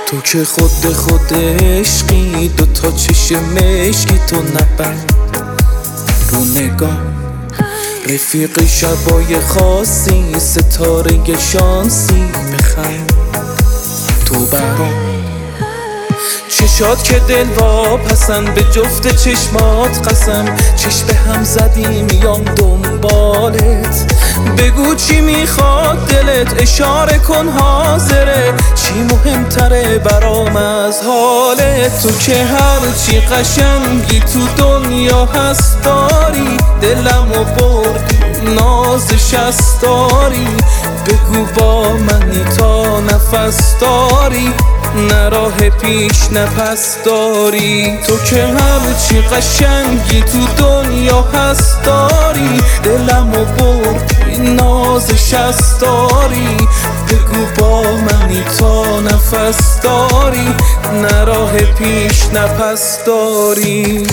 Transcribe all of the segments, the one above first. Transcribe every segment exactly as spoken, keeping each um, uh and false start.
تو که خود خود عشقی، دوتا چشم مشکی تو نبند رو نگاه. رفیق شبای خاصی، ستاره شانسی بخند تو برام. چشات که دل واپسن، به جفت چشمات قسم. چشم هم زدی میام دنبالت، بگو چی میخواد دلت، اشاره کن حاضره. چی مهمتره برام از حالت؟ تو که هرچی قشنگی تو دنیا هست داری، دلمو بردی نازش هست داری. بگو با منی تا نفس داری، نه راه پیش نه پس داری. تو که هرچی قشنگی تو دنیا هست داری، دلمو بردی نازش هست داری. بگو با منی تا نفس داری، نه راه پیش نه پس داری.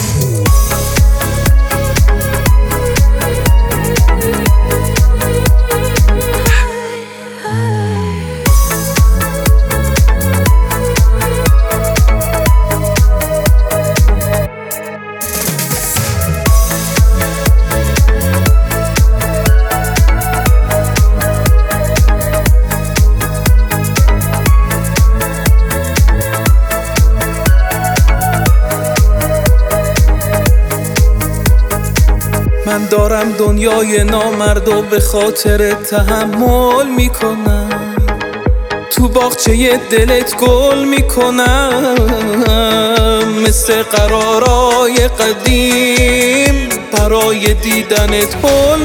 من دارم دنیای نامرد و به خاطر تحمل میکنم، تو باغچه دلت گل میکنم. مثل قرارای قدیم برای دیدنت هول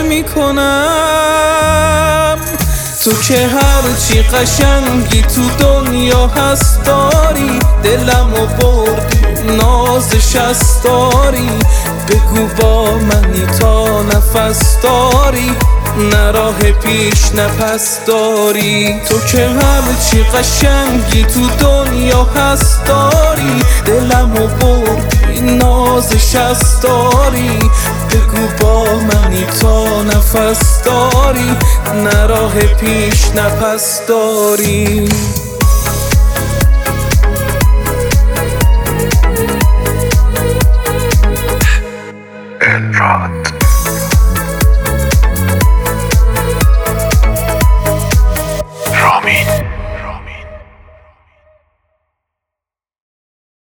میکنم. تو که هرچی قشنگی تو دنیا هست داری، دلمو بردی نازش هست داری. بگو با منی تا نفس داری، نه راه پیش نه پس داری. تو که هرچی قشنگی تو دنیا هست داری، دلمو بردی نازش هست داری. بگو با منی تا نفس داری، نه راه پیش نه پس داری.